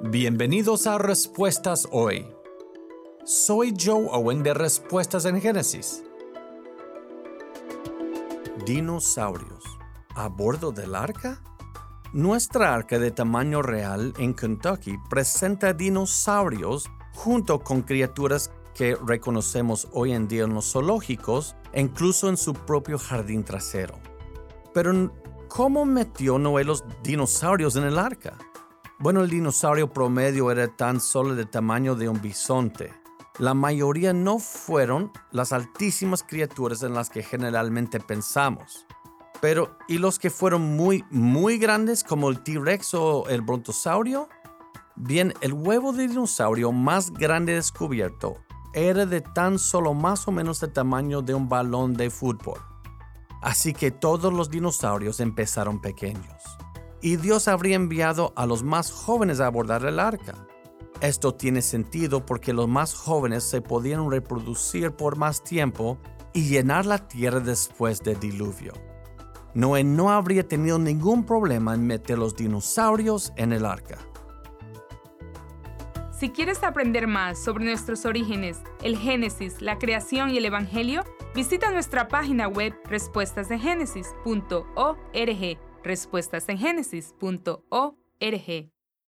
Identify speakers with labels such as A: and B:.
A: Bienvenidos a Respuestas Hoy. Soy Joe Owen de Respuestas en Génesis. Dinosaurios. ¿A bordo del arca? Nuestra arca de tamaño real en Kentucky presenta dinosaurios junto con criaturas que reconocemos hoy en día en los zoológicos e incluso en su propio jardín trasero. Pero, ¿cómo metió Noé los dinosaurios en el arca? Bueno, el dinosaurio promedio era tan solo del tamaño de un bisonte. La mayoría no fueron las altísimas criaturas en las que generalmente pensamos. Pero, ¿y los que fueron muy grandes como el T-Rex o el brontosaurio? Bien, el huevo de dinosaurio más grande descubierto era de tan solo más o menos el tamaño de un balón de fútbol. Así que todos los dinosaurios empezaron pequeños. Y Dios habría enviado a los más jóvenes a abordar el arca. Esto tiene sentido porque los más jóvenes se podían reproducir por más tiempo y llenar la tierra después del diluvio. Noé no habría tenido ningún problema en meter los dinosaurios en el arca.
B: Si quieres aprender más sobre nuestros orígenes, el Génesis, la creación y el Evangelio, visita nuestra página web respuestasengenesis.org. respuestasengenesis.org